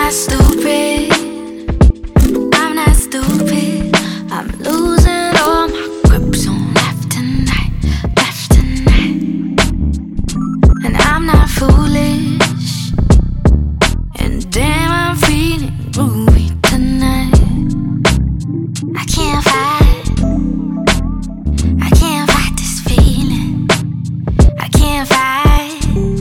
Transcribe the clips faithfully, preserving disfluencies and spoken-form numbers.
not stupid. I'm not stupid. I'm losing all my grips on left tonight, left tonight. And I'm not foolish. And damn, I'm feeling groovy tonight. I can't fight. I can't fight this feeling. I can't fight.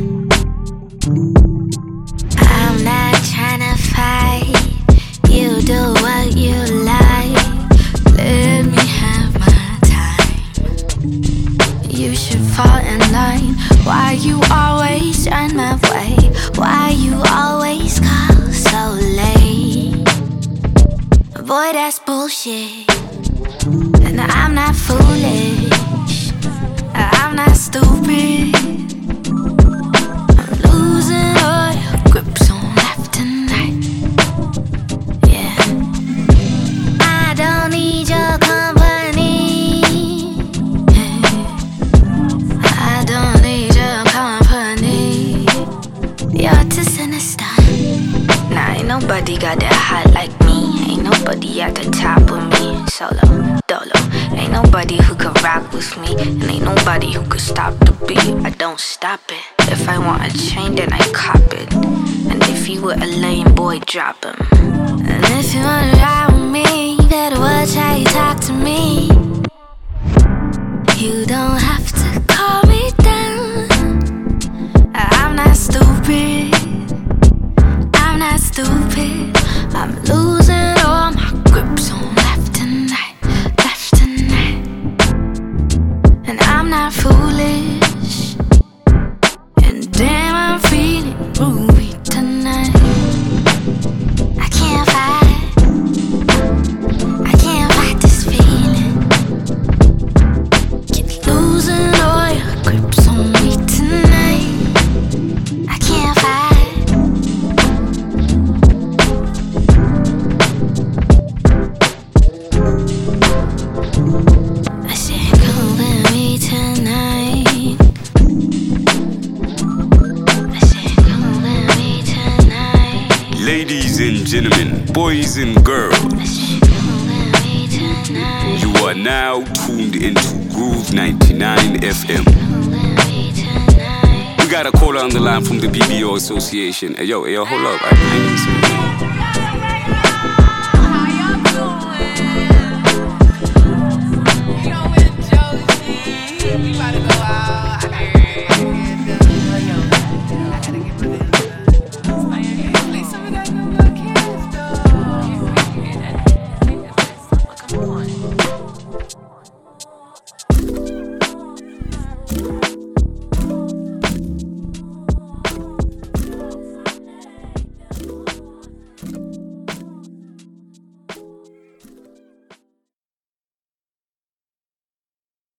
I'm not tryna fight. You do what you like. Let me have my time. You should fall in line. Why you always run my way? Why you always call so late? Boy, that's bullshit. And I'm not foolish. I'm not stupid. I'm losing all your grips on left tonight. Yeah. I don't need your company. I don't need your company. You're too sinister. Nah, ain't nobody got that hot like me. Ain't nobody at the top with me. Solo, dolo. Ain't nobody who could rock with me. And ain't nobody who could stop the beat. I don't stop it. If I want a chain, then I cop it. And if you were a lame boy, drop him. And if you wanna ride with me, you better watch how you talk to me. You don't have to call me down. I'm not stupid. I'm not stupid. I'm losing all my grips on left tonight, left tonight. And I'm not foolish. And damn, I'm feeling groovy tonight. I can't fight. I can't fight this feeling. Keep losing all your grips on me tonight. I can't fight. I said, come with me tonight. I said, come with me tonight. Ladies and gentlemen, boys and girls, I said, come with me tonight. you are now tuned into Groove ninety-nine F M. Come with me tonight. We got a caller on the line from the B B O Association. Hey, yo, hey, yo, hold up. I need this. We about to go out. I gotta get